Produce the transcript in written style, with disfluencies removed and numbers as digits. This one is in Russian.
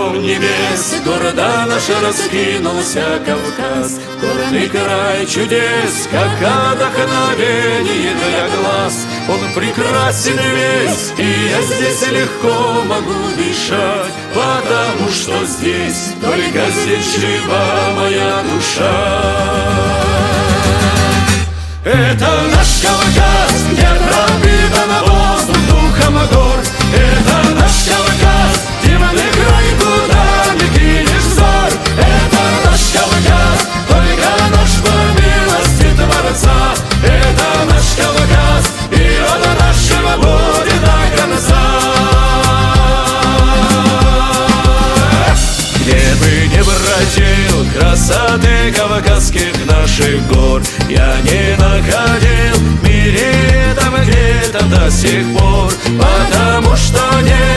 кругом небес, города наши раскинулся Кавказ. Горный край чудес, как отдохновение для глаз. Он прекрасен весь, и я здесь легко могу дышать, потому что здесь, только здесь жива моя душа. Это наш Кавказ, где пропитан воздух духом гор. Это наш Кавказ, дивный край, куда не кинешь взор. Это наш Кавказ, только наш по милости Творца. Это наш Кавказ, и рода нашего будет до конца. Где бы не бродил красоты кавказских наших гор, я не находил в мире там где-то до сих пор, потому что нет